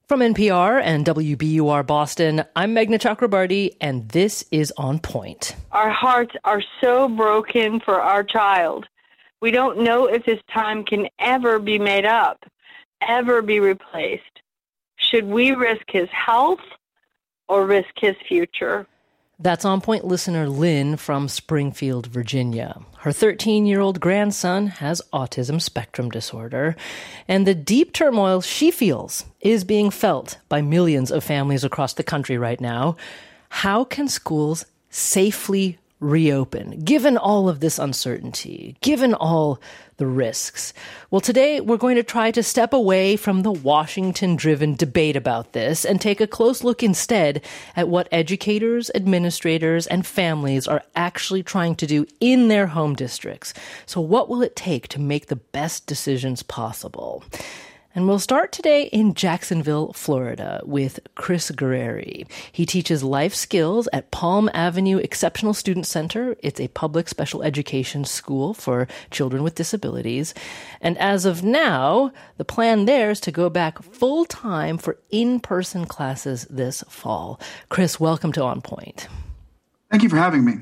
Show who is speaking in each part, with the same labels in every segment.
Speaker 1: From NPR and WBUR Boston, I'm Meghna Chakrabarty, and this is On Point.
Speaker 2: Our hearts are so broken for our child. We don't know if this time can ever be made up, ever be replaced. Should we risk his health or risk his future?
Speaker 1: That's On Point listener Lynn from Springfield, Virginia. Her 13-year-old grandson has autism spectrum disorder, and the deep turmoil she feels is being felt by millions of families across the country right now. How can schools safely reopen, given all of this uncertainty, given all the risks? Well, today we're going to try to step away from the Washington-driven debate about this and take a close look instead at what educators, administrators, and families are actually trying to do in their home districts. So what will it take to make the best decisions possible? And we'll start today in Jacksonville, Florida, with Chris Guerrieri. He teaches life skills at Palm Avenue Exceptional Student Center. It's a public special education school for children with disabilities. And as of now, the plan there is to go back full-time for in-person classes this fall. Chris, welcome to On Point.
Speaker 3: Thank you for having me.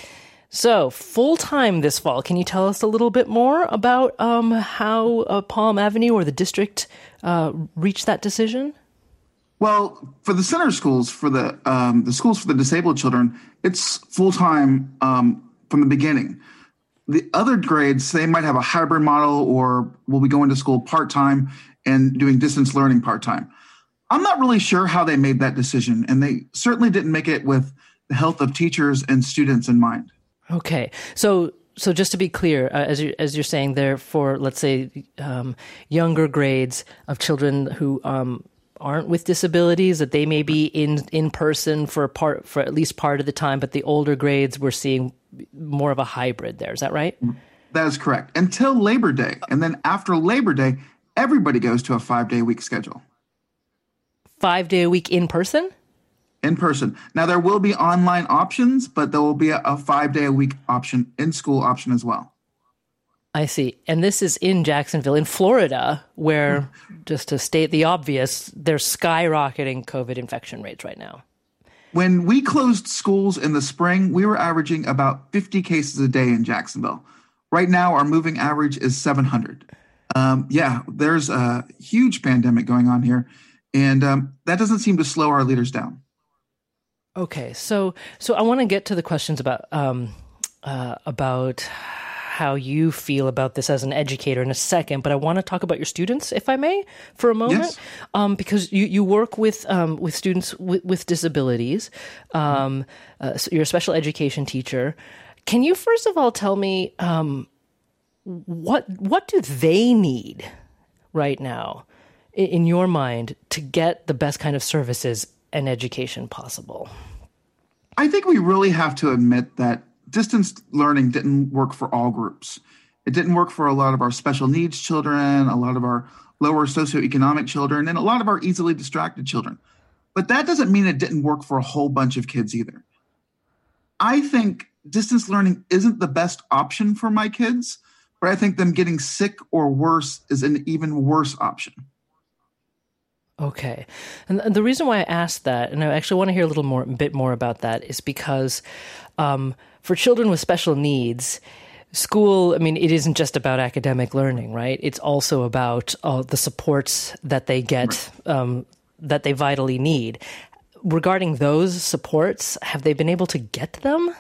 Speaker 1: So, full-time this fall. Can you tell us a little bit more about how Palm Avenue or the district reached that decision?
Speaker 3: Well, for the center schools, for the schools for the disabled children, it's full-time from the beginning. The other grades, they might have a hybrid model or will be going to school part-time and doing distance learning part-time. I'm not really sure how they made that decision, and they certainly didn't make it with the health of teachers and students in mind.
Speaker 1: Okay, so just to be clear, as you're saying there, for let's say younger grades of children who aren't with disabilities, that they may be in person for at least part of the time, but the older grades we're seeing more of a hybrid there. Is that right?
Speaker 3: That is correct. Until Labor Day, and then after Labor Day, everybody goes to a 5-day-a-week schedule.
Speaker 1: 5-day-a-week in person?
Speaker 3: In person. Now, there will be online options, but there will be a 5-day-a-week option, in-school option as well.
Speaker 1: I see. And this is in Jacksonville, in Florida, where, just to state the obvious, they're skyrocketing COVID infection rates right now.
Speaker 3: When we closed schools in the spring, we were averaging about 50 cases a day in Jacksonville. Right now, our moving average is 700. There's a huge pandemic going on here, and that doesn't seem to slow our leaders down.
Speaker 1: Okay, so I want to get to the questions about how you feel about this as an educator in a second, but I want to talk about your students, if I may, for a moment, yes. Because you work with students with disabilities. So you're a special education teacher. Can you first of all tell me what do they need right now, in your mind, to get the best kind of services and education possible?
Speaker 3: I think we really have to admit that distance learning didn't work for all groups. It didn't work for a lot of our special needs children, a lot of our lower socioeconomic children, and a lot of our easily distracted children. But that doesn't mean it didn't work for a whole bunch of kids either. I think distance learning isn't the best option for my kids, but I think them getting sick or worse is an even worse option.
Speaker 1: Okay. And the reason why I asked that, and I actually want to hear a bit more about that, is because for children with special needs, school, it isn't just about academic learning, right? It's also about the supports that they get, that they vitally need. Regarding those supports, have they been able to get them?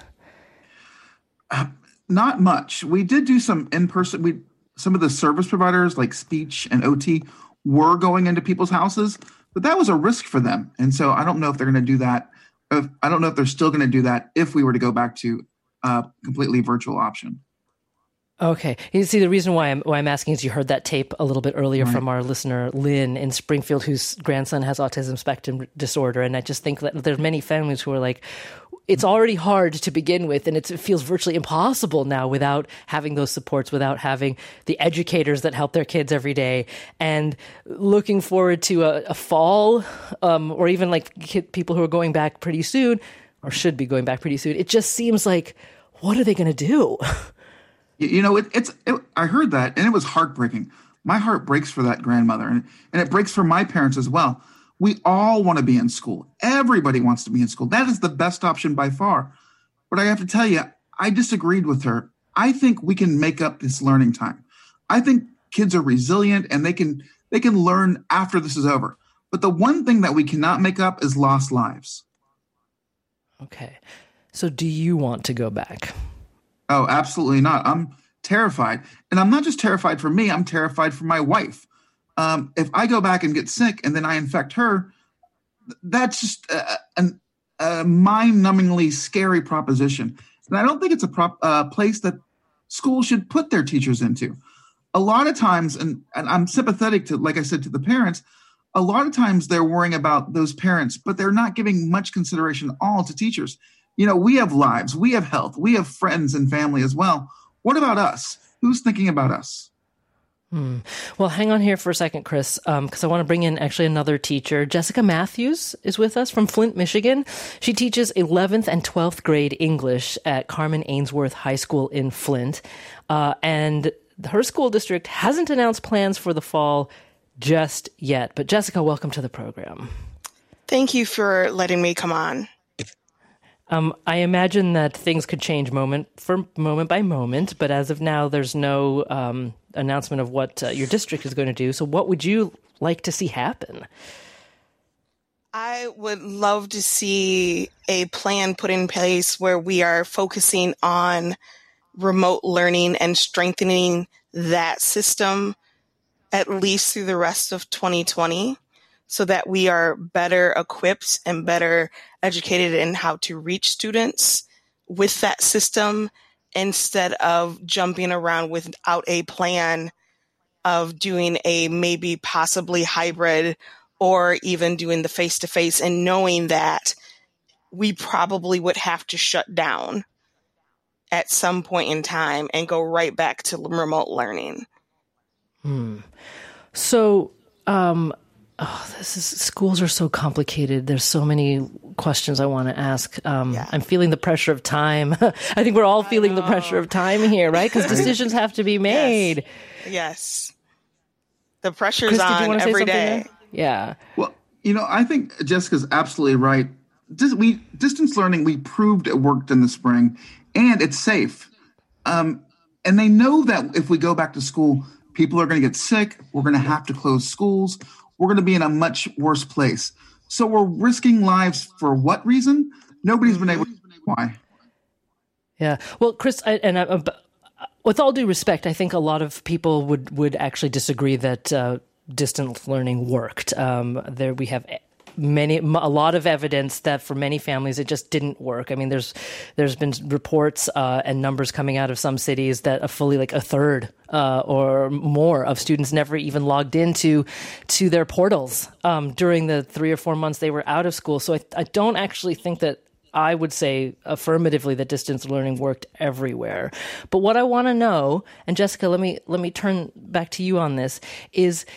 Speaker 3: Not much. We did do some in-person, some of the service providers like speech and OT were going into people's houses, but that was a risk for them. And so I don't know if they're going to do that. I don't know if they're still going to do that if we were to go back to a completely virtual option.
Speaker 1: Okay. You see, the reason why I'm asking is you heard that tape a little bit earlier from our listener, Lynn, in Springfield, whose grandson has autism spectrum disorder. And I just think that there's many families who are like, it's already hard to begin with, and it feels virtually impossible now without having those supports, without having the educators that help their kids every day, and looking forward to a fall, or even like people who are going back pretty soon, or should be going back pretty soon. It just seems like, what are they going to do?
Speaker 3: You know, I heard that, and it was heartbreaking. My heart breaks for that grandmother, and it breaks for my parents as well. We all want to be in school. Everybody wants to be in school. That is the best option by far. But I have to tell you, I disagreed with her. I think we can make up this learning time. I think kids are resilient and they can learn after this is over. But the one thing that we cannot make up is lost lives.
Speaker 1: Okay. So do you want to go back?
Speaker 3: Oh, absolutely not. I'm terrified. And I'm not just terrified for me, I'm terrified for my wife. If I go back and get sick and then I infect her, that's just a mind-numbingly scary proposition. And I don't think it's a place that schools should put their teachers into. A lot of times, and I'm sympathetic to, like I said, to the parents, a lot of times they're worrying about those parents, but they're not giving much consideration at all to teachers. You know, we have lives, we have health, we have friends and family as well. What about us? Who's thinking about us?
Speaker 1: Well, hang on here for a second, Chris, because I want to bring in actually another teacher. Jessica Matthews is with us from Flint, Michigan. She teaches 11th and 12th grade English at Carmen Ainsworth High School in Flint. And her school district hasn't announced plans for the fall just yet. But Jessica, welcome to the program.
Speaker 4: Thank you for letting me come on.
Speaker 1: I imagine that things could change moment by moment, but as of now, there's no announcement of what your district is going to do. So what would you like to see happen?
Speaker 4: I would love to see a plan put in place where we are focusing on remote learning and strengthening that system at least through the rest of 2020 so that we are better equipped and better educated in how to reach students with that system instead of jumping around without a plan of doing a maybe possibly hybrid or even doing the face-to-face and knowing that we probably would have to shut down at some point in time and go right back to remote learning.
Speaker 1: So, schools are so complicated. There's so many questions I want to ask. I'm feeling the pressure of time. I think we're all feeling the pressure of time here, right? Because decisions have to be made.
Speaker 4: Yes. The pressure's
Speaker 1: Chris,
Speaker 4: on every day.
Speaker 1: There? Yeah.
Speaker 3: Well, I think Jessica's absolutely right. Distance learning, we proved it worked in the spring, and it's safe. And they know that if we go back to school, people are going to get sick. We're going to have to close schools. We're going to be in a much worse place. So we're risking lives for what reason? Nobody's been able to say why. Yeah.
Speaker 1: Well, Chris, with all due respect, I think a lot of people would actually disagree that distance learning worked. We have a lot of evidence that for many families it just didn't work. I mean, there's been reports and numbers coming out of some cities that a third or more of students never even logged into their portals during the 3 or 4 months they were out of school. So I don't actually think that I would say affirmatively that distance learning worked everywhere. But what I want to know, and Jessica, let me turn back to you on this, is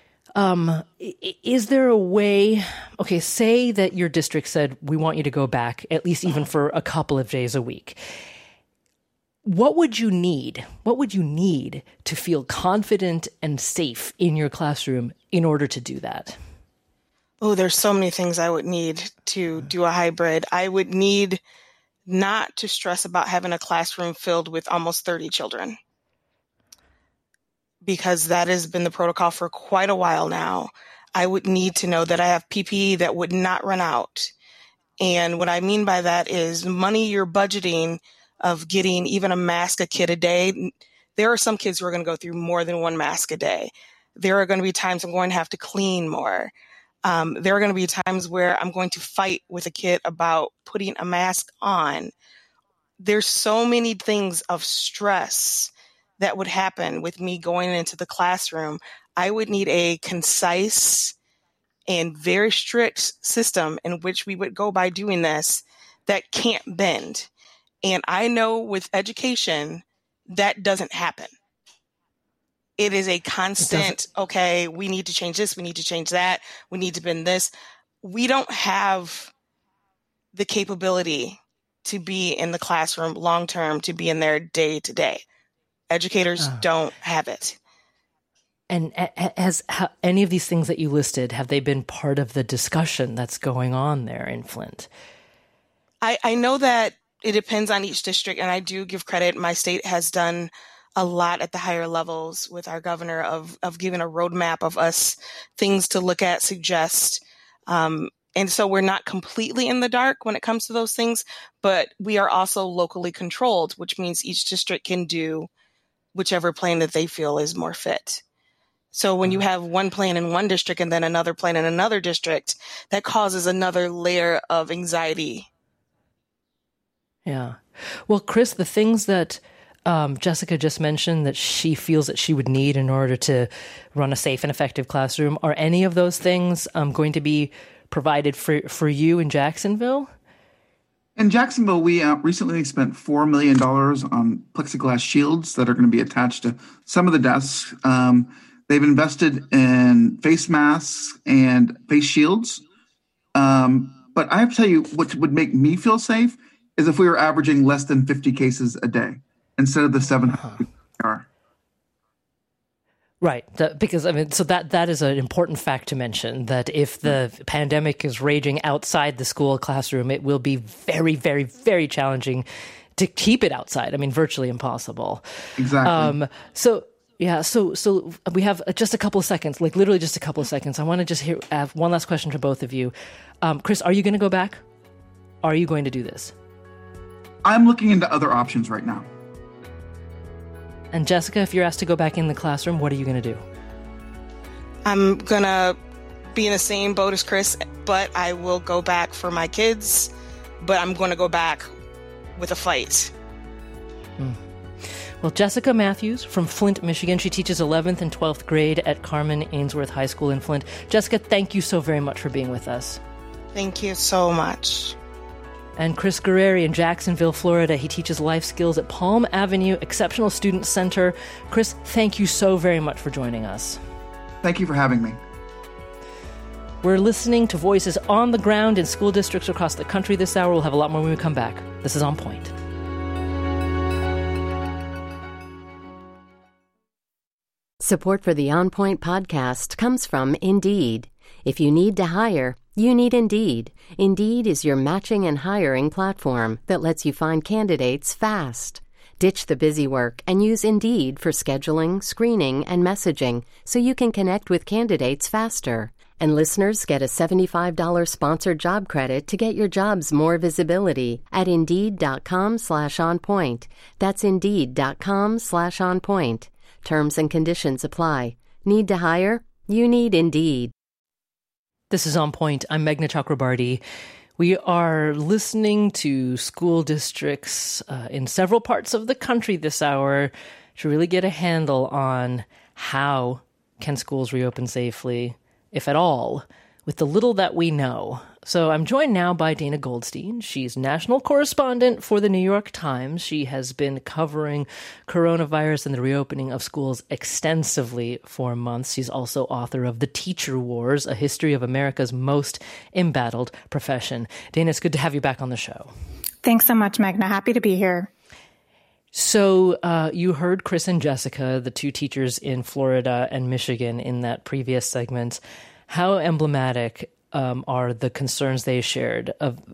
Speaker 1: there a way, say that your district said, we want you to go back, at least even for a couple of days a week. What would you need? What would you need to feel confident and safe in your classroom in order to do that?
Speaker 4: Oh, there's so many things I would need to do a hybrid. I would need not to stress about having a classroom filled with almost 30 children, because that has been the protocol for quite a while now. I would need to know that I have PPE that would not run out. And what I mean by that is money you're budgeting of getting even a mask a kid a day. There are some kids who are going to go through more than one mask a day. There are going to be times I'm going to have to clean more. There are going to be times where I'm going to fight with a kid about putting a mask on. There's so many things of stress that would happen with me going into the classroom. I would need a concise and very strict system in which we would go by doing this that can't bend. And I know with education, that doesn't happen. It is a constant, okay, we need to change this, we need to change that, we need to bend this. We don't have the capability to be in the classroom long-term, to be in there day to day. Educators don't have it.
Speaker 1: And any of these things that you listed, have they been part of the discussion that's going on there in Flint?
Speaker 4: I know that it depends on each district, and I do give credit. My state has done a lot at the higher levels with our governor of giving a roadmap of us things to look at, suggest. And so we're not completely in the dark when it comes to those things, but we are also locally controlled, which means each district can do whichever plan that they feel is more fit. So when you have one plan in one district and then another plan in another district, that causes another layer of anxiety.
Speaker 1: Yeah. Well, Chris, the things that Jessica just mentioned that she feels that she would need in order to run a safe and effective classroom, are any of those things going to be provided for you in Jacksonville?
Speaker 3: In Jacksonville, we recently spent $4 million on plexiglass shields that are going to be attached to some of the desks. They've invested in face masks and face shields. But I have to tell you, what would make me feel safe is if we were averaging less than 50 cases a day instead of the 700 we are.
Speaker 1: Right. Because, I mean, so that is an important fact to mention, that if the pandemic is raging outside the school classroom, it will be very, very, very challenging to keep it outside. I mean, virtually impossible.
Speaker 3: Exactly.
Speaker 1: So we have just a couple of seconds, like literally just a couple of seconds. I want to just have one last question to both of you. Chris, are you going to go back? Are you going to do this?
Speaker 3: I'm looking into other options right now.
Speaker 1: And Jessica, if you're asked to go back in the classroom, what are you going to do?
Speaker 4: I'm going to be in the same boat as Chris, but I will go back for my kids, but I'm going to go back with a fight.
Speaker 1: Well, Jessica Matthews from Flint, Michigan. She teaches 11th and 12th grade at Carmen Ainsworth High School in Flint. Jessica, thank you so very much for being with us.
Speaker 4: Thank you so much.
Speaker 1: And Chris Guerreri in Jacksonville, Florida. He teaches life skills at Palm Avenue Exceptional Student Center. Chris, thank you so very much for joining us.
Speaker 3: Thank you for having me.
Speaker 1: We're listening to voices on the ground in school districts across the country this hour. We'll have a lot more when we come back. This is On Point.
Speaker 5: Support for the On Point podcast comes from Indeed. If you need to hire, you need Indeed. Indeed is your matching and hiring platform that lets you find candidates fast. Ditch the busy work and use Indeed for scheduling, screening, and messaging so you can connect with candidates faster. And listeners get a $75 sponsored job credit to get your jobs more visibility at Indeed.com/onpoint. That's Indeed.com/onpoint. Terms and conditions apply. Need to hire? You need Indeed.
Speaker 1: This is On Point. I'm Meghna Chakrabarty. We are listening to school districts in several parts of the country this hour to really get a handle on how can schools reopen safely, if at all, with the little that we know. So I'm joined now by Dana Goldstein. She's national correspondent for the New York Times. She has been covering coronavirus and the reopening of schools extensively for months. She's also author of The Teacher Wars, A History of America's Most Embattled Profession. Dana, it's good to have you back on the show.
Speaker 6: Thanks so much, Meghna. Happy to be here.
Speaker 1: So you heard Chris and Jessica, the two teachers in Florida and Michigan, in that previous segment. How emblematic are the concerns they shared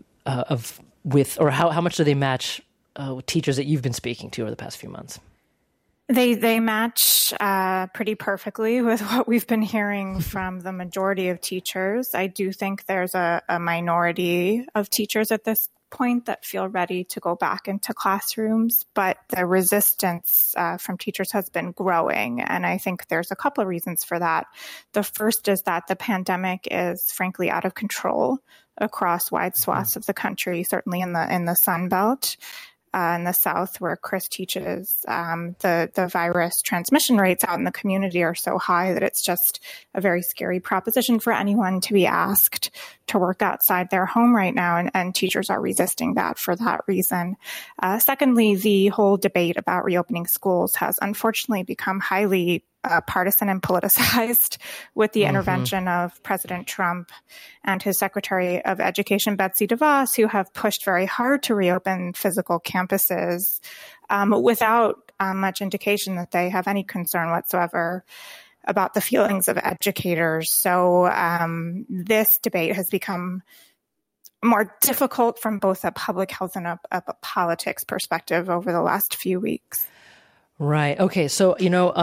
Speaker 1: with, or how much do they match teachers that you've been speaking to over the past few months?
Speaker 6: They match pretty perfectly with what we've been hearing from the majority of teachers. I do think there's a minority of teachers at this point that feel ready to go back into classrooms, but the resistance from teachers has been growing. And I think there's a couple of reasons for that. The first is that the pandemic is frankly out of control across wide swaths of the country, certainly in the Sun Belt. In the South, where Chris teaches, the virus transmission rates out in the community are so high that it's just a very scary proposition for anyone to be asked to work outside their home right now, and teachers are resisting that for that reason. Secondly, the whole debate about reopening schools has unfortunately become highly partisan and politicized with the intervention of President Trump and his Secretary of Education, Betsy DeVos, who have pushed very hard to reopen physical campuses without much indication that they have any concern whatsoever about the feelings of educators. So this debate has become more difficult from both a public health and a politics perspective over the last few weeks. Right.
Speaker 1: Okay. So,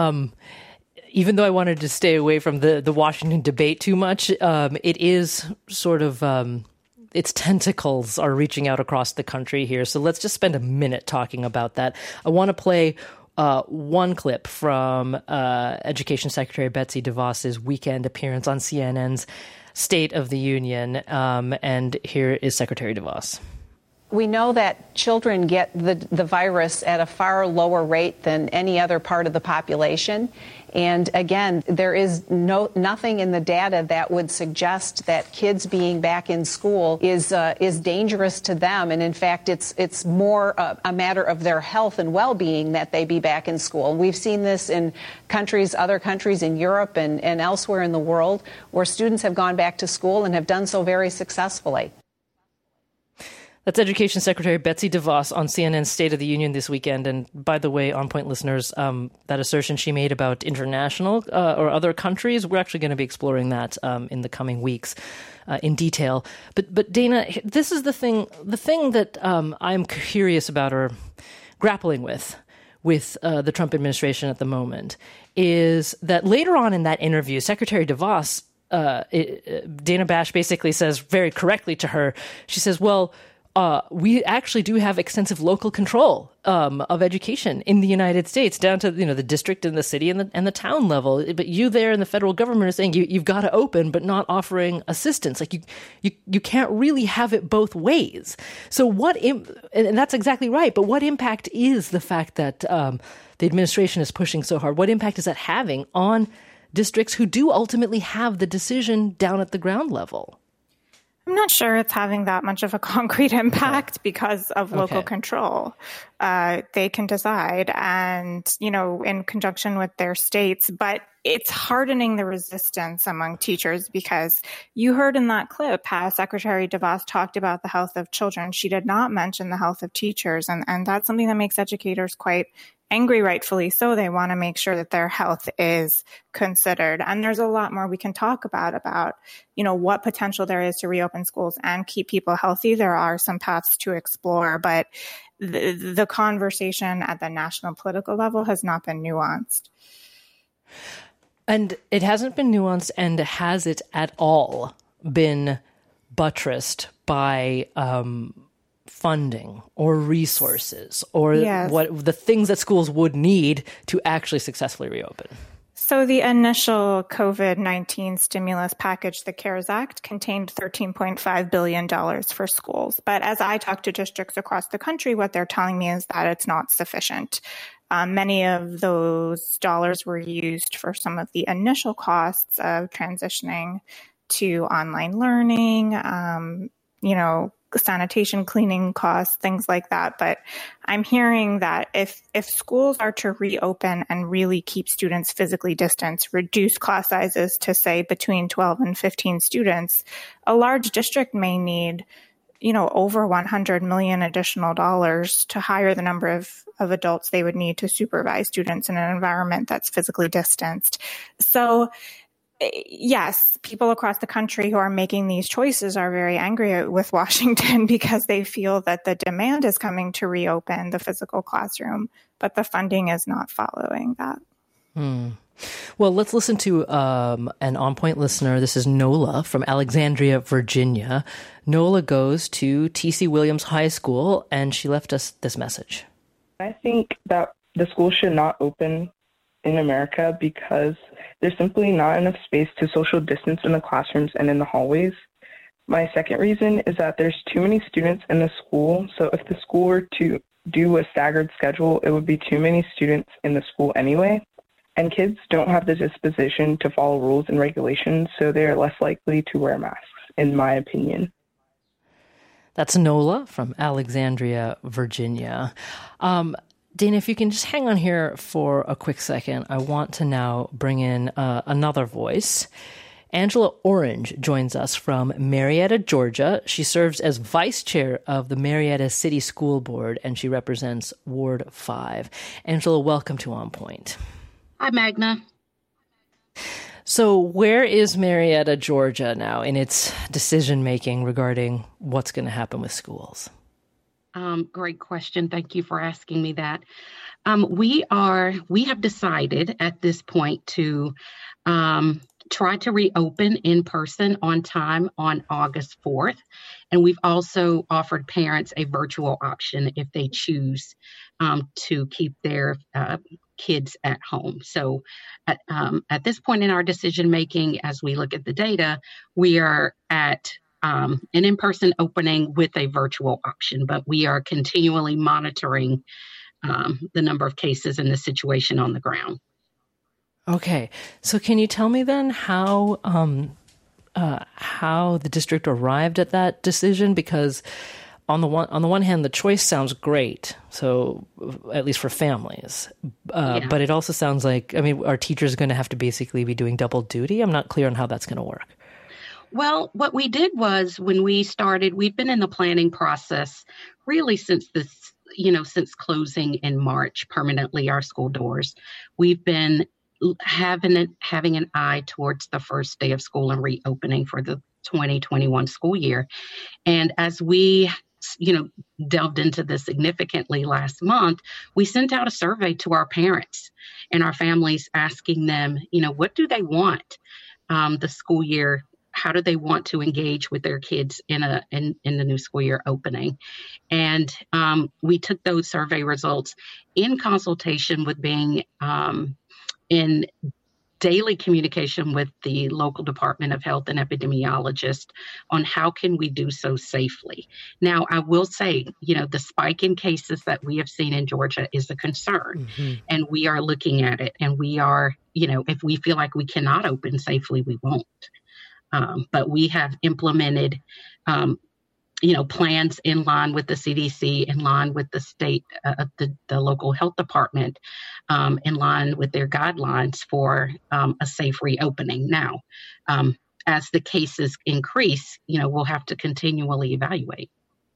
Speaker 1: even though I wanted to stay away from the Washington debate too much, it is sort of its tentacles are reaching out across the country here. So let's just spend a minute talking about that. I want to play one clip from Education Secretary Betsy DeVos's weekend appearance on CNN's State of the Union. And here is Secretary DeVos.
Speaker 7: We know that children get the virus at a far lower rate than any other part of the population. And again, there is nothing in the data that would suggest that kids being back in school is dangerous to them. And in fact, it's more a matter of their health and well-being that they be back in school. We've seen this in other countries in Europe and elsewhere in the world where students have gone back to school and have done so very successfully.
Speaker 1: That's Education Secretary Betsy DeVos on CNN's State of the Union this weekend. And by the way, On Point listeners, that assertion she made about international or other countries, we're actually going to be exploring that in the coming weeks in detail. But Dana, this is the thing that I'm curious about or grappling with the Trump administration at the moment is that later on in that interview, Secretary DeVos, Dana Bash basically says very correctly to her, she says, well, we actually do have extensive local control of education in the United States, down to the district and the city and the town level. But you there in the federal government are saying you've got to open, but not offering assistance. Like you can't really have it both ways. So and that's exactly right. But what impact is the fact that the administration is pushing so hard? What impact is that having on districts who do ultimately have the decision down at the ground level?
Speaker 6: I'm not sure it's having that much of a concrete impact because of local control. They can decide and, in conjunction with their states, but it's hardening the resistance among teachers because you heard in that clip how Secretary DeVos talked about the health of children. She did not mention the health of teachers. And that's something that makes educators quite angry, rightfully so. They want to make sure that their health is considered. And there's a lot more we can talk about, what potential there is to reopen schools and keep people healthy. There are some paths to explore, but the conversation at the national political level has not been nuanced.
Speaker 1: And it hasn't been nuanced, and has it at all been buttressed by funding or resources or what the things that schools would need to actually successfully reopen?
Speaker 6: So the initial COVID-19 stimulus package, the CARES Act, contained $13.5 billion for schools. But as I talk to districts across the country, what they're telling me is that it's not sufficient. Many of those dollars were used for some of the initial costs of transitioning to online learning, sanitation, cleaning costs, things like that. But I'm hearing that if schools are to reopen and really keep students physically distanced, reduce class sizes to say between 12 and 15 students, a large district may need, over $100 million additional dollars to hire the number of adults they would need to supervise students in an environment that's physically distanced. So yes, people across the country who are making these choices are very angry with Washington because they feel that the demand is coming to reopen the physical classroom, but the funding is not following that.
Speaker 1: Well, let's listen to an On Point listener. This is Nola from Alexandria, Virginia. Nola goes to T.C. Williams High School, and she left us this message.
Speaker 8: I think that the school should not open in America because there's simply not enough space to social distance in the classrooms and in the hallways. My second reason is that there's too many students in the school, so if the school were to do a staggered schedule, it would be too many students in the school anyway. And kids don't have the disposition to follow rules and regulations, so they are less likely to wear masks, in my opinion.
Speaker 1: That's Nola from Alexandria, Virginia. Dana, if you can just hang on here for a quick second, I want to now bring in another voice. Angela Orange joins us from Marietta, Georgia. She serves as vice chair of the Marietta City School Board, and she represents Ward 5. Angela, welcome to On Point.
Speaker 9: Hi, Magna.
Speaker 1: So where is Marietta, Georgia now in its decision-making regarding what's going to happen with schools?
Speaker 9: Great question. Thank you for asking me that. We have decided at this point to try to reopen in person on time on August 4th. And we've also offered parents a virtual option if they choose to keep their kids at home. So at this point in our decision making, as we look at the data, we are at an in-person opening with a virtual option, but we are continually monitoring the number of cases and the situation on the ground.
Speaker 1: Okay, so can you tell me then how the district arrived at that decision? Because on the one hand, the choice sounds great, so at least for families, but it also sounds like, are teachers going to have to basically be doing double duty? I'm not clear on how that's going to work.
Speaker 9: Well, what we did was when we started, we've been in the planning process really since since closing in March permanently our school doors. We've been having an eye towards the first day of school and reopening for the 2021 school year. And as we delved into this significantly last month, we sent out a survey to our parents and our families asking them, what do they want the school year? How do they want to engage with their kids in the new school year opening? And we took those survey results in consultation with being in daily communication with the local Department of Health and epidemiologists on how can we do so safely. Now, I will say, the spike in cases that we have seen in Georgia is a concern, and we are looking at it. And we are, if we feel like we cannot open safely, we won't. But we have implemented, plans in line with the CDC, in line with the state, the local health department, in line with their guidelines for a safe reopening. Now, as the cases increase, we'll have to continually evaluate.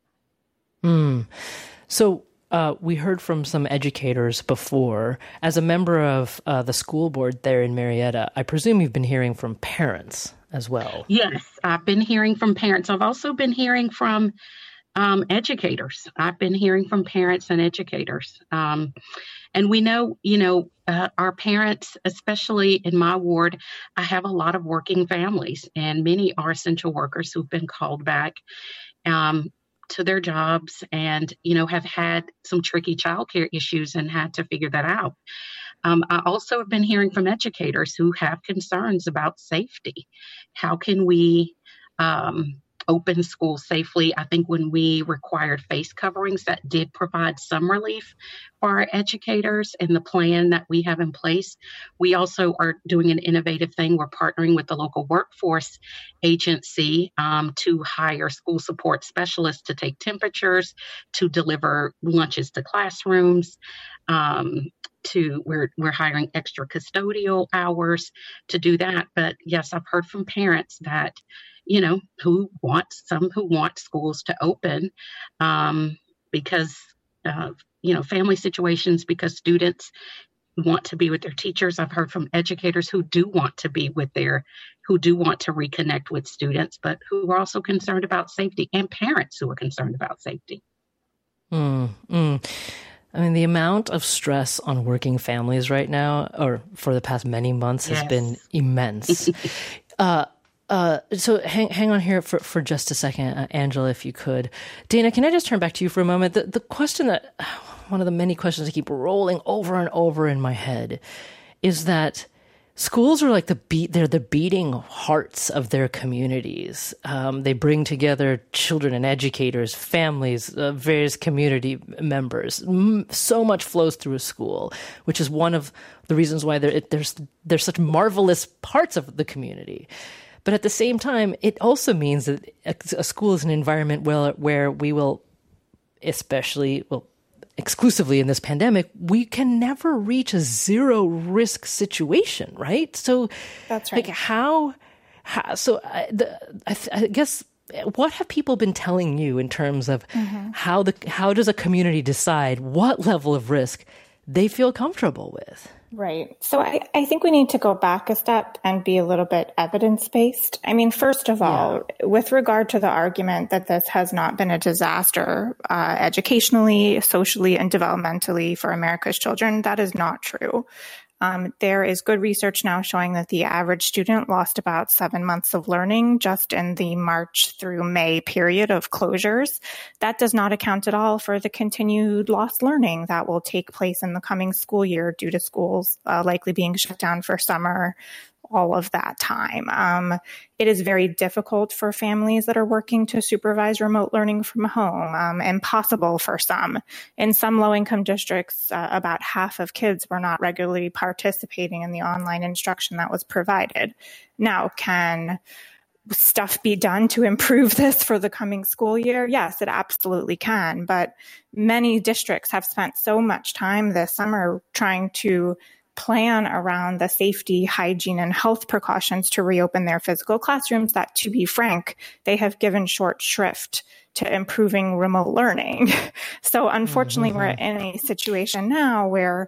Speaker 1: So we heard from some educators before. As a member of the school board there in Marietta, I presume you've been hearing from parents as well.
Speaker 9: Yes, I've been hearing from parents. I've also been hearing from educators. I've been hearing from parents and educators. And we know, our parents, especially in my ward, I have a lot of working families, and many are essential workers who've been called back to their jobs and, have had some tricky childcare issues and had to figure that out. I also have been hearing from educators who have concerns about safety. How can we open schools safely? I think when we required face coverings, that did provide some relief for our educators and the plan that we have in place. We also are doing an innovative thing. We're partnering with the local workforce agency to hire school support specialists to take temperatures, to deliver lunches to classrooms. We're hiring extra custodial hours to do that. But yes, I've heard from parents that, who want schools to open because family situations, because students want to be with their teachers. I've heard from educators who do want to reconnect with students, but who are also concerned about safety, and parents who are concerned about safety.
Speaker 1: The amount of stress on working families right now, or for the past many months, has been immense. So hang on here for just a second, Angela, if you could. Dana, can I just turn back to you for a moment? The question one of the many questions that keep rolling over and over in my head is that schools are like they're the beating hearts of their communities. They bring together children and educators, families, various community members. So much flows through a school, which is one of the reasons why there's such marvelous parts of the community. But at the same time, it also means that a school is an environment where we will, exclusively in this pandemic, we can never reach a zero risk situation, right? So
Speaker 6: that's right.
Speaker 1: I guess, what have people been telling you in terms of how does a community decide what level of risk they feel comfortable with?
Speaker 6: Right. So I think we need to go back a step and be a little bit evidence-based. I mean, first of all, with regard to the argument that this has not been a disaster educationally, socially, and developmentally for America's children, that is not true. There is good research now showing that the average student lost about 7 months of learning just in the March through May period of closures. That does not account at all for the continued lost learning that will take place in the coming school year due to schools likely being shut down for summer, all of that time. It is very difficult for families that are working to supervise remote learning from home, impossible for some. In some low-income districts, about half of kids were not regularly participating in the online instruction that was provided. Now, can stuff be done to improve this for the coming school year? Yes, it absolutely can. But many districts have spent so much time this summer trying to plan around the safety, hygiene, and health precautions to reopen their physical classrooms that, to be frank, they have given short shrift to improving remote learning. So unfortunately, we're in a situation now where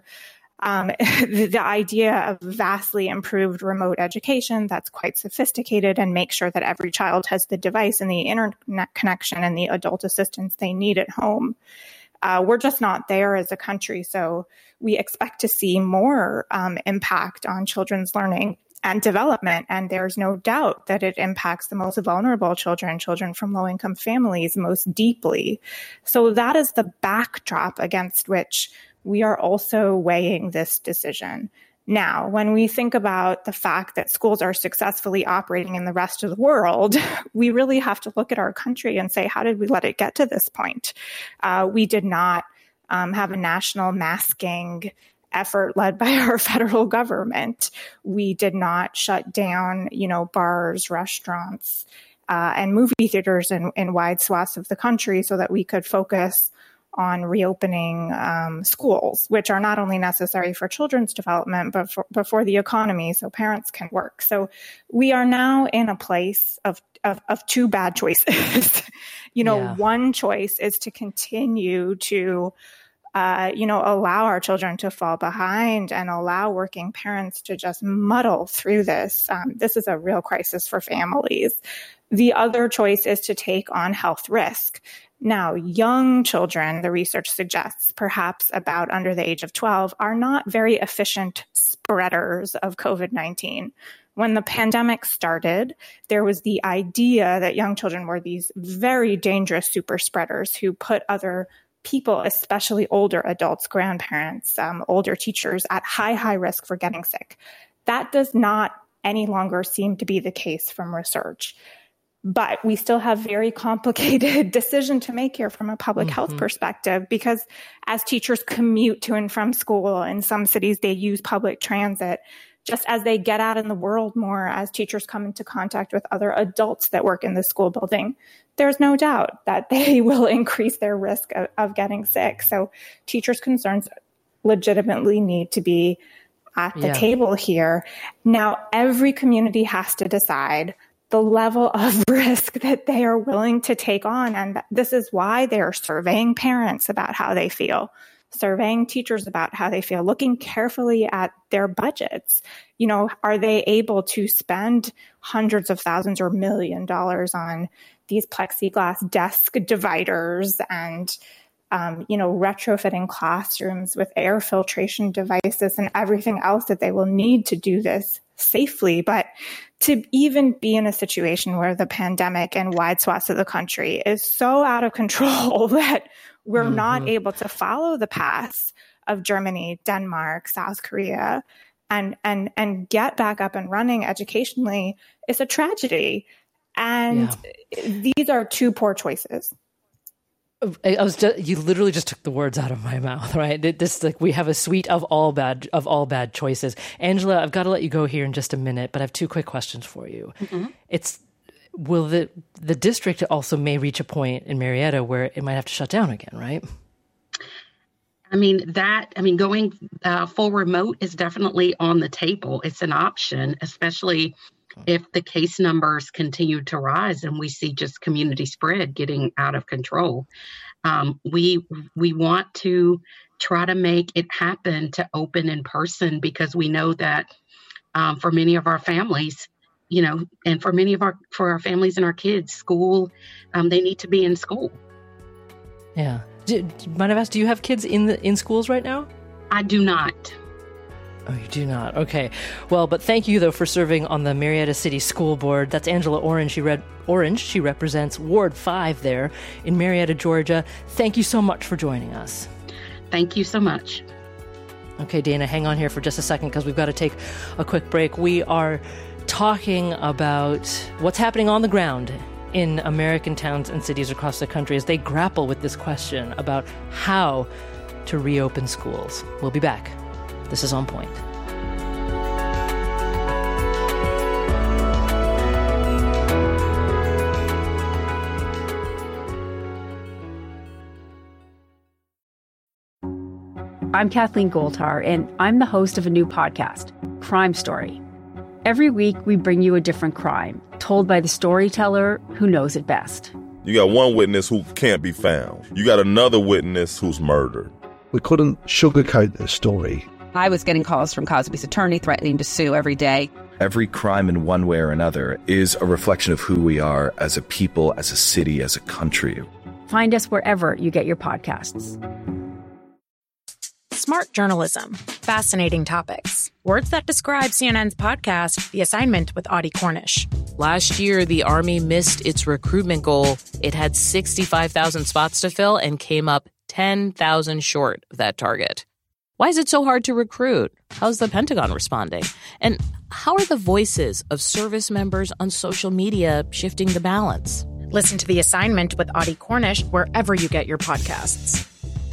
Speaker 6: the idea of vastly improved remote education that's quite sophisticated and make sure that every child has the device and the internet connection and the adult assistance they need at home. We're just not there as a country. So we expect to see more impact on children's learning and development. And there's no doubt that it impacts the most vulnerable children from low-income families most deeply. So that is the backdrop against which we are also weighing this decision. Now, when we think about the fact that schools are successfully operating in the rest of the world, we really have to look at our country and say, how did we let it get to this point? We did not have a national masking effort led by our federal government. We did not shut down, bars, restaurants, and movie theaters in wide swaths of the country so that we could focus on reopening schools, which are not only necessary for children's development, but for the economy, so parents can work. So we are now in a place of two bad choices. One choice is to continue to allow our children to fall behind and allow working parents to just muddle through this. This is a real crisis for families. The other choice is to take on health risk. Now, young children, the research suggests, perhaps about under the age of 12, are not very efficient spreaders of COVID-19. When the pandemic started, there was the idea that young children were these very dangerous super spreaders who put other people, especially older adults, grandparents, older teachers, at high risk for getting sick. That does not any longer seem to be the case from research. But we still have very complicated decision to make here from a public health perspective, because as teachers commute to and from school, in some cities they use public transit. Just as they get out in the world more, as teachers come into contact with other adults that work in the school building, there's no doubt that they will increase their risk of getting sick. So teachers' concerns legitimately need to be at the table here. Now, every community has to decide the level of risk that they are willing to take on. And this is why they're surveying parents about how they feel, surveying teachers about how they feel, looking carefully at their budgets. Are they able to spend hundreds of thousands or $1 million on these plexiglass desk dividers and retrofitting classrooms with air filtration devices and everything else that they will need to do this safely? But to even be in a situation where the pandemic in wide swaths of the country is so out of control that we're not able to follow the paths of Germany, Denmark, South Korea, and get back up and running educationally is a tragedy. And these are two poor choices.
Speaker 1: You literally just took the words out of my mouth, right? We have a suite of all bad choices. Angela, I've got to let you go here in just a minute, but I have two quick questions for you. Will the district also may reach a point in Marietta where it might have to shut down again, right?
Speaker 9: Going full remote is definitely on the table. It's an option, especially if the case numbers continue to rise and we see just community spread getting out of control, we want to try to make it happen to open in person, because we know that for many of our families, and for our families and our kids, school, they need to be in school.
Speaker 1: Yeah. Might have asked, do you have kids in schools right now?
Speaker 9: I do not.
Speaker 1: Oh, you do not. Okay. Well, but thank you, though, for serving on the Marietta City School Board. That's Angela Orange. She represents Ward 5 there in Marietta, Georgia. Thank you so much for joining us.
Speaker 9: Thank you so much.
Speaker 1: Okay, Dana, hang on here for just a second, because we've got to take a quick break. We are talking about what's happening on the ground in American towns and cities across the country as they grapple with this question about how to reopen schools. We'll be back. This is On Point.
Speaker 10: I'm Kathleen Goldhar, and I'm the host of a new podcast, Crime Story. Every week, we bring you a different crime, told by the storyteller who knows it best.
Speaker 11: You got one witness who can't be found. You got another witness who's murdered.
Speaker 12: We couldn't sugarcoat the story.
Speaker 13: I was getting calls from Cosby's attorney threatening to sue every day.
Speaker 14: Every crime in one way or another is a reflection of who we are as a people, as a city, as a country.
Speaker 10: Find us wherever you get your podcasts.
Speaker 15: Smart journalism. Fascinating topics. Words that describe CNN's podcast, The Assignment with Audie Cornish.
Speaker 16: Last year, the Army missed its recruitment goal. It had 65,000 spots to fill and came up 10,000 short of that target. Why is it so hard to recruit? How's the Pentagon responding? And how are the voices of service members on social media shifting the balance?
Speaker 15: Listen to The Assignment with Audie Cornish wherever you get your podcasts.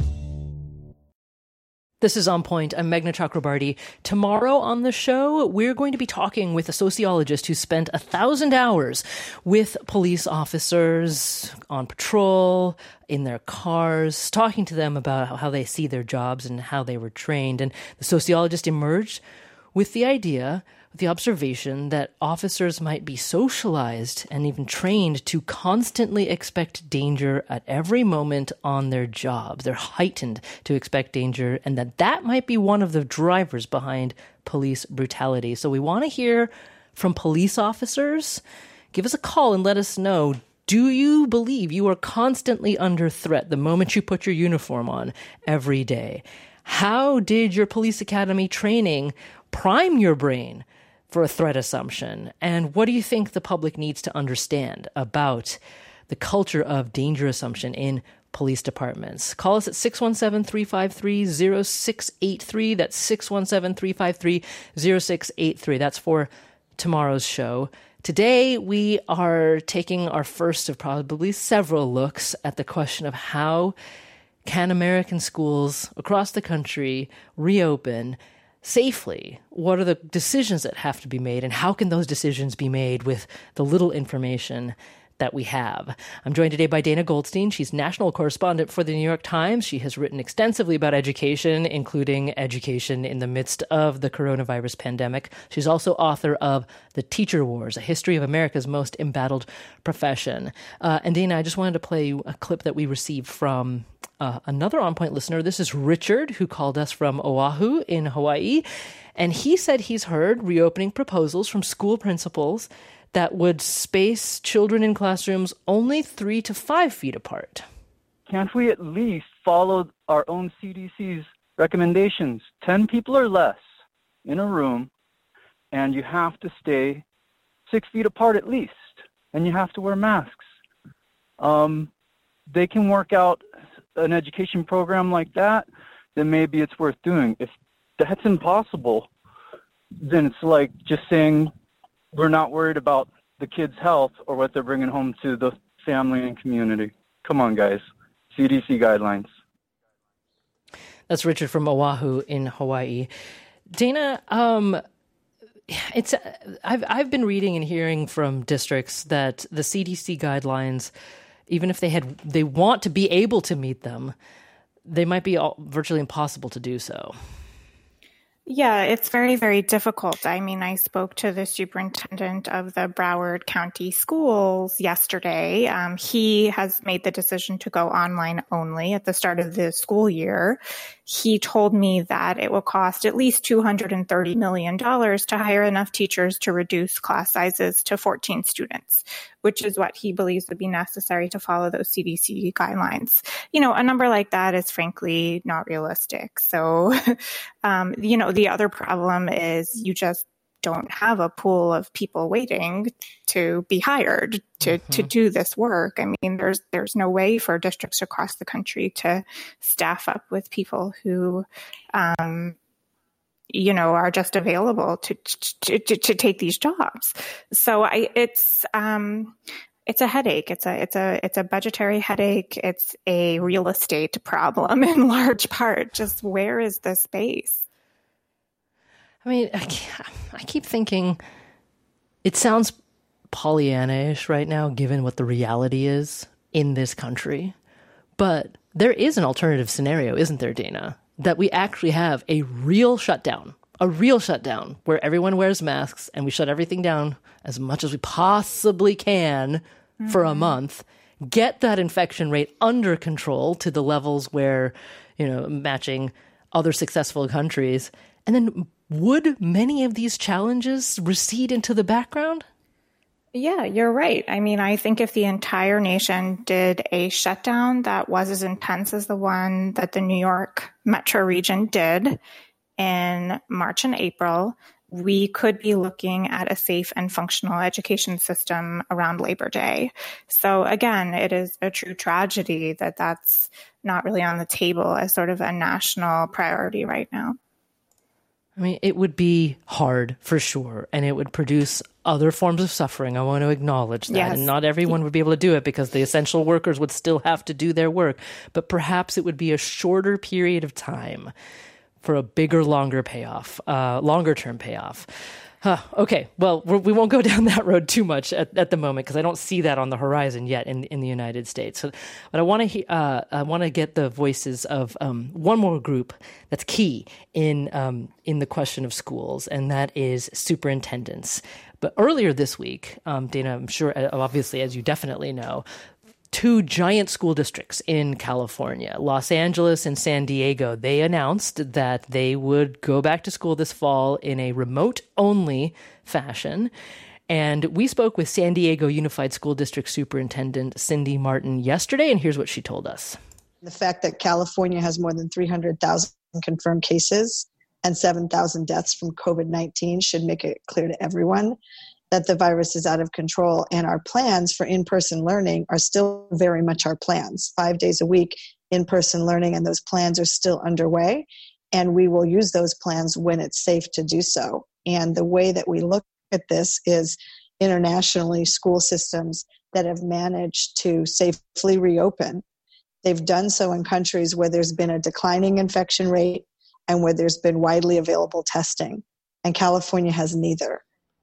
Speaker 1: This is On Point. I'm Meghna Chakrabarty. Tomorrow on the show, we're going to be talking with a sociologist who spent 1,000 hours with police officers on patrol, in their cars, talking to them about how they see their jobs and how they were trained. And the sociologist emerged with the idea, the observation that officers might be socialized and even trained to constantly expect danger at every moment on their job. They're heightened to expect danger, and that might be one of the drivers behind police brutality. So we want to hear from police officers. Give us a call and let us know, do you believe you are constantly under threat the moment you put your uniform on every day? How did your police academy training prime your brain for a threat assumption? And what do you think the public needs to understand about the culture of danger assumption in police departments? Call us at 617-353-0683. That's 617-353-0683. That's for tomorrow's show. Today, we are taking our first of probably several looks at the question of how can American schools across the country reopen safely? What are the decisions that have to be made, and how can those decisions be made with the little information that we have? I'm joined today by Dana Goldstein. She's national correspondent for the New York Times. She has written extensively about education, including education in the midst of the coronavirus pandemic. She's also author of The Teacher Wars, A History of America's Most Embattled Profession. And Dana, I just wanted to play you a clip that we received from another On Point listener. This is Richard, who called us from Oahu in Hawaii. And he said he's heard reopening proposals from school principals that would space children in classrooms only 3 to 5 feet apart.
Speaker 17: Can't we at least follow our own CDC's recommendations? 10 people or less in a room, and you have to stay 6 feet apart at least, and you have to wear masks. They can work out an education program like that, then maybe it's worth doing. If that's impossible, then it's like just saying we're not worried about the kids' health or what they're bringing home to the family and community. Come on, guys. CDC guidelines.
Speaker 1: That's Richard from Oahu in Hawaii. Dana, I've been reading and hearing from districts that the CDC guidelines, even if they want to be able to meet them, they might be virtually impossible to do so.
Speaker 6: Yeah, it's very, very difficult. I mean, I spoke to the superintendent of the Broward County Schools yesterday. He has made the decision to go online only at the start of the school year. He told me that it will cost at least $230 million to hire enough teachers to reduce class sizes to 14 students, which is what he believes would be necessary to follow those CDC guidelines. You know, a number like that is frankly not realistic. So, the other problem is you just don't have a pool of people waiting to be hired to do this work. I mean, there's no way for districts across the country to staff up with people who, are just available to take these jobs. So it's a headache. It's a budgetary headache. It's a real estate problem in large part. Just where is the space?
Speaker 1: I mean, I keep thinking it sounds Pollyanna-ish right now, given what the reality is in this country. But there is an alternative scenario, isn't there, Dana? That we actually have a real shutdown where everyone wears masks and we shut everything down as much as we possibly can for a month, get that infection rate under control to the levels where, matching other successful countries, and then would many of these challenges recede into the background?
Speaker 6: Yeah, you're right. I mean, I think if the entire nation did a shutdown that was as intense as the one that the New York metro region did in March and April, we could be looking at a safe and functional education system around Labor Day. So again, it is a true tragedy that that's not really on the table as sort of a national priority right now.
Speaker 1: I mean, it would be hard for sure, and it would produce other forms of suffering. I want to acknowledge that.
Speaker 6: Yes.
Speaker 1: And not everyone would be able to do it because the essential workers would still have to do their work. But perhaps it would be a shorter period of time for a bigger, longer term payoff. Okay, well, we won't go down that road too much at the moment because I don't see that on the horizon yet in the United States. So, but I want to get the voices of one more group that's key in the question of schools, and that is superintendents. But earlier this week, Dana, I'm sure, obviously, as you definitely know, two giant school districts in California, Los Angeles and San Diego, they announced that they would go back to school this fall in a remote-only fashion. And we spoke with San Diego Unified School District Superintendent Cindy Martin yesterday, and here's what she told us.
Speaker 18: The fact that California has more than 300,000 confirmed cases and 7,000 deaths from COVID-19 should make it clear to everyone that the virus is out of control, and our plans for in-person learning are still very much our plans. 5 days a week in-person learning, and those plans are still underway, and we will use those plans when it's safe to do so. And the way that we look at this is internationally, school systems that have managed to safely reopen, they've done so in countries where there's been a declining infection rate and where there's been widely available testing. And California has neither.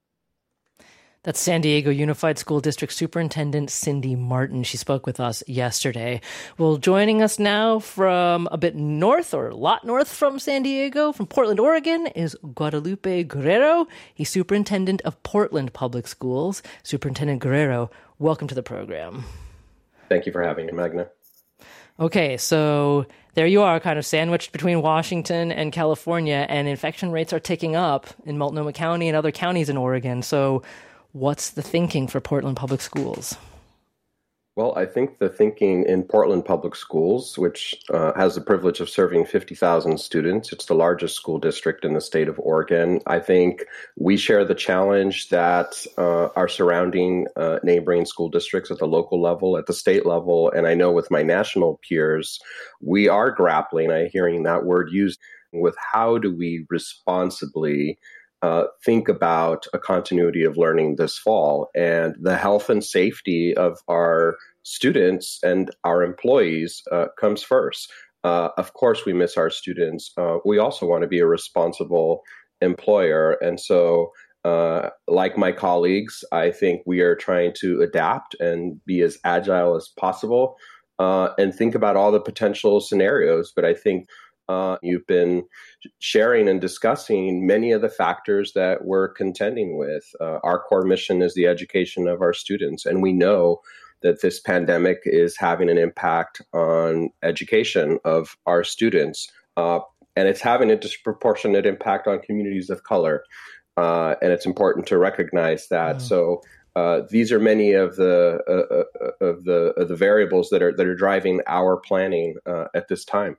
Speaker 1: That's San Diego Unified School District Superintendent Cindy Martin. She spoke with us yesterday. Well, joining us now from a bit north, or a lot north from San Diego, from Portland, Oregon, is Guadalupe Guerrero. He's superintendent of Portland Public Schools. Superintendent Guerrero, welcome to the program.
Speaker 19: Thank you for having me, Magna.
Speaker 1: Okay, so there you are, kind of sandwiched between Washington and California, and infection rates are ticking up in Multnomah County and other counties in Oregon. So what's the thinking for Portland Public Schools?
Speaker 19: Well, I think the thinking in Portland Public Schools, which has the privilege of serving 50,000 students, it's the largest school district in the state of Oregon. I think we share the challenge that our surrounding neighboring school districts at the local level, at the state level, and I know with my national peers, we are grappling, I'm hearing that word used, with how do we responsibly think about a continuity of learning this fall, and the health and safety of our students and our employees comes first. Of course, we miss our students. We also want to be a responsible employer. And so, like my colleagues, I think we are trying to adapt and be as agile as possible and think about all the potential scenarios. But I think You've been sharing and discussing many of the factors that we're contending with. Our core mission is the education of our students, and we know that this pandemic is having an impact on education of our students, and it's having a disproportionate impact on communities of color. And it's important to recognize that. So these are many of the variables that are driving our planning at this time.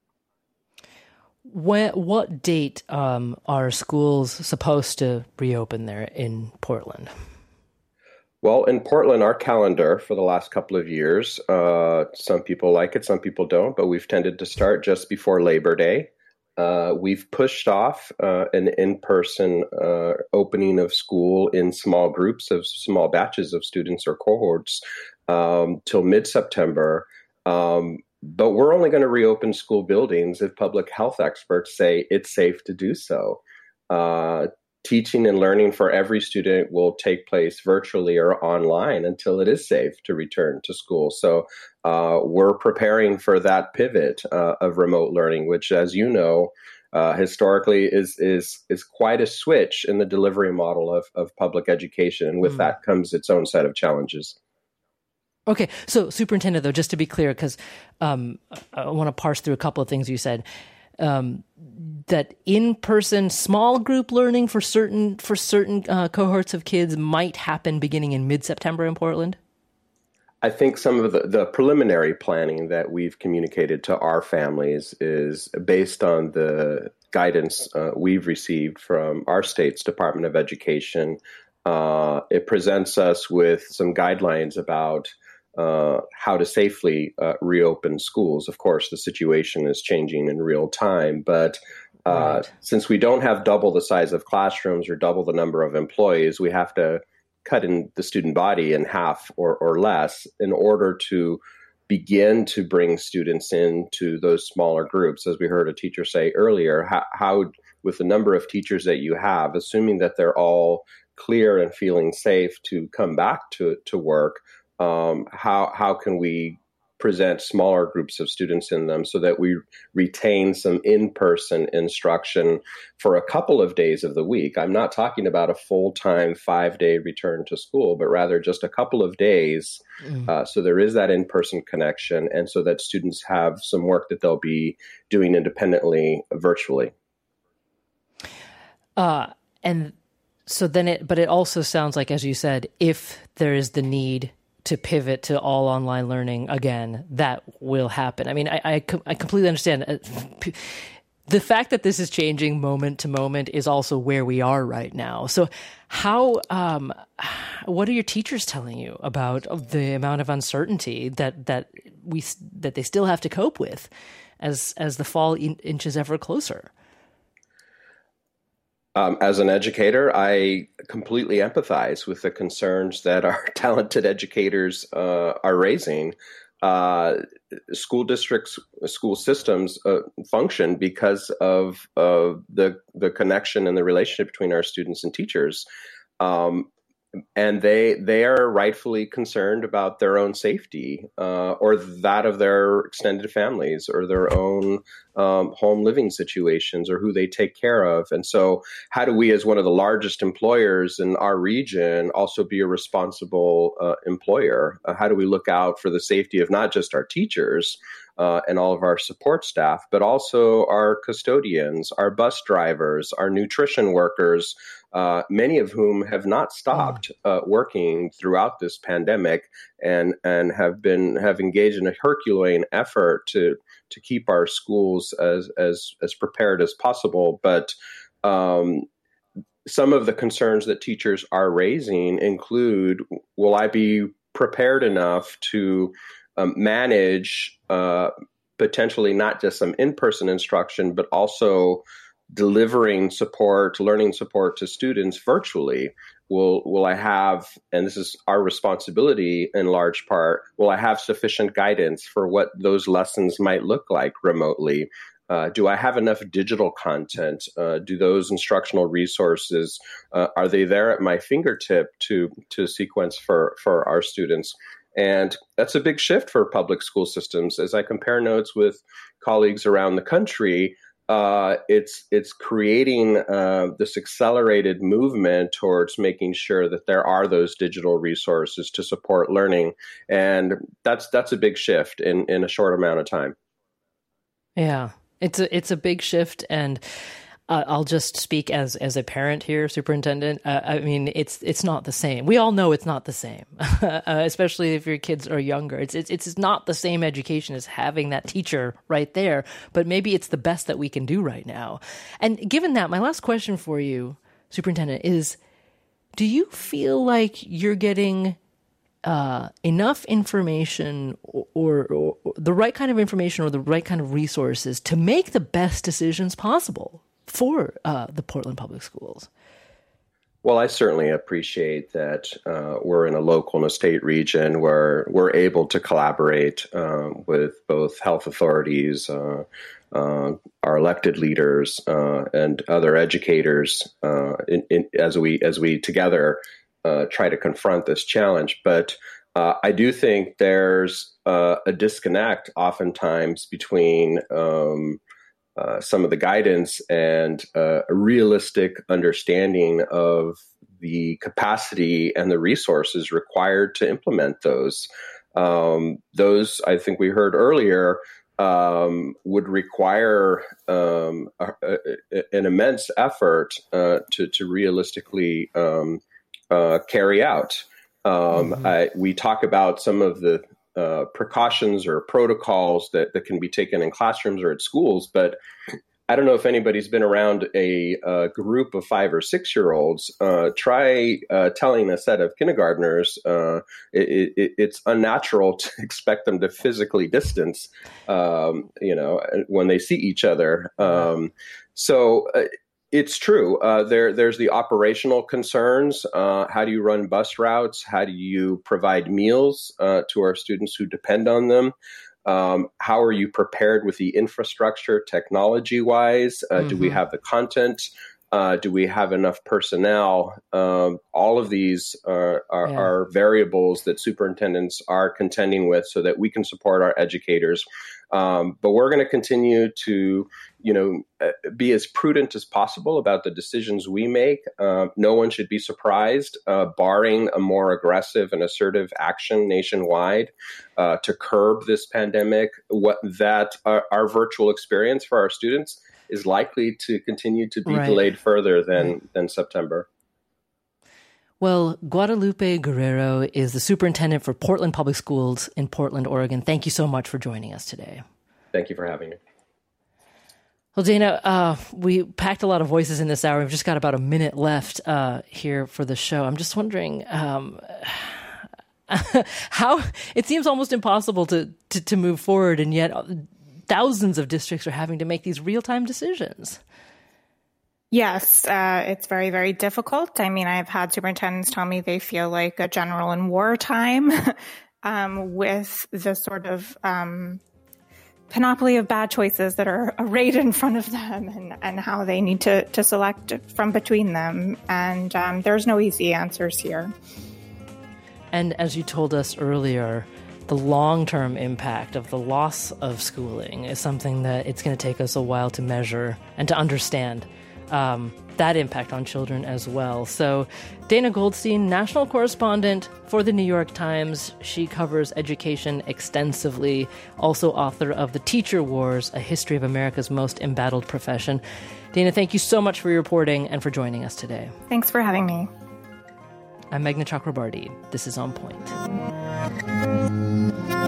Speaker 1: What date are schools supposed to reopen there in Portland?
Speaker 19: Well, in Portland, our calendar for the last couple of years, some people like it, some people don't, but we've tended to start just before Labor Day. We've pushed off an in-person opening of school in small groups of small batches of students or cohorts till mid-September. But we're only going to reopen school buildings if public health experts say it's safe to do so. Teaching and learning for every student will take place virtually or online until it is safe to return to school. So we're preparing for that pivot of remote learning, which, as you know, historically is quite a switch in the delivery model of public education. And with that comes its own set of challenges.
Speaker 1: Okay, so Superintendent, though, just to be clear, because I want to parse through a couple of things you said. That in-person small group learning for certain cohorts of kids might happen beginning in mid-September in Portland?
Speaker 19: I think some of the preliminary planning that we've communicated to our families is based on the guidance we've received from our state's Department of Education. It presents us with some guidelines about how to safely reopen schools. Of course, the situation is changing in real time, but since we don't have double the size of classrooms or double the number of employees, we have to cut in the student body in half or less in order to begin to bring students into those smaller groups. As we heard a teacher say earlier, how with the number of teachers that you have, assuming that they're all clear and feeling safe to come back to work, how can we present smaller groups of students in them so that we retain some in-person instruction for a couple of days of the week? I'm not talking about a full-time 5-day return to school, but rather just a couple of days. So there is that in-person connection, and so that students have some work that they'll be doing independently virtually.
Speaker 1: And so then but it also sounds like, as you said, if there is the need to pivot to all online learning again, that will happen. I mean, I completely understand. The fact that this is changing moment to moment is also where we are right now. So what are your teachers telling you about the amount of uncertainty that they still have to cope with as the fall inches ever closer?
Speaker 19: As an educator, I completely empathize with the concerns that our talented educators are raising. School districts, school systems function because of the connection and the relationship between our students and teachers. And they are rightfully concerned about their own safety or that of their extended families or their own home living situations or who they take care of. And so how do we, as one of the largest employers in our region, also be a responsible employer? How do we look out for the safety of not just our teachers and all of our support staff, but also our custodians, our bus drivers, our nutrition workers, many of whom have not stopped working throughout this pandemic and have engaged in a Herculean effort to keep our schools as prepared as possible. But some of the concerns that teachers are raising include, will I be prepared enough to manage potentially not just some in-person instruction, but also delivering support, learning support to students virtually? Will I have, and this is our responsibility in large part, will I have sufficient guidance for what those lessons might look like remotely? Do I have enough digital content? Do those instructional resources, are they there at my fingertip to sequence for our students? And that's a big shift for public school systems. As I compare notes with colleagues around the country, it's creating this accelerated movement towards making sure that there are those digital resources to support learning. And that's a big shift in a short amount of time.
Speaker 1: Yeah, it's a big shift. And I'll just speak as a parent here, Superintendent. I mean, it's not the same. We all know it's not the same, especially if your kids are younger. It's not the same education as having that teacher right there, but maybe it's the best that we can do right now. And given that, my last question for you, Superintendent, is do you feel like you're getting enough information or the right kind of information or the right kind of resources to make the best decisions possible for the Portland Public Schools?
Speaker 19: Well, I certainly appreciate that we're in a local and a state region where we're able to collaborate with both health authorities, our elected leaders, and other educators as we together try to confront this challenge. But I do think there's a disconnect oftentimes between some of the guidance and a realistic understanding of the capacity and the resources required to implement those. Those, I think we heard earlier, would require an immense effort to realistically carry out. We talk about some of the precautions or protocols that can be taken in classrooms or at schools, but I don't know if anybody's been around a group of 5 or 6 year olds. Try telling a set of kindergartners it's unnatural to expect them to physically distance, when they see each other. It's true. There's the operational concerns. How do you run bus routes? How do you provide meals to our students who depend on them? How are you prepared with the infrastructure technology-wise? Do we have the content? Do we have enough personnel? All of these are variables that superintendents are contending with so that we can support our educators. But we're going to continue to, be as prudent as possible about the decisions we make. No one should be surprised, barring a more aggressive and assertive action nationwide to curb this pandemic. Our virtual experience for our students is likely to continue to be delayed further than September.
Speaker 1: Well, Guadalupe Guerrero is the superintendent for Portland Public Schools in Portland, Oregon. Thank you so much for joining us today.
Speaker 19: Thank you for having me.
Speaker 1: Well, Dana, we packed a lot of voices in this hour. We've just got about a minute left here for the show. I'm just wondering how it seems almost impossible to move forward, and yet thousands of districts are having to make these real-time decisions.
Speaker 6: Yes, it's very, very difficult. I mean, I've had superintendents tell me they feel like a general in wartime with the sort of panoply of bad choices that are arrayed in front of them and how they need to select from between them. And there's no easy answers here.
Speaker 1: And as you told us earlier, the long-term impact of the loss of schooling is something that it's going to take us a while to measure and to understand. That impact on children as well. So Dana Goldstein, national correspondent for the New York Times. She covers education extensively, also author of The Teacher Wars, A History of America's Most Embattled Profession. Dana, thank you so much for your reporting and for joining us today.
Speaker 6: Thanks for having me.
Speaker 1: I'm Meghna Chakrabarty. This is On Point.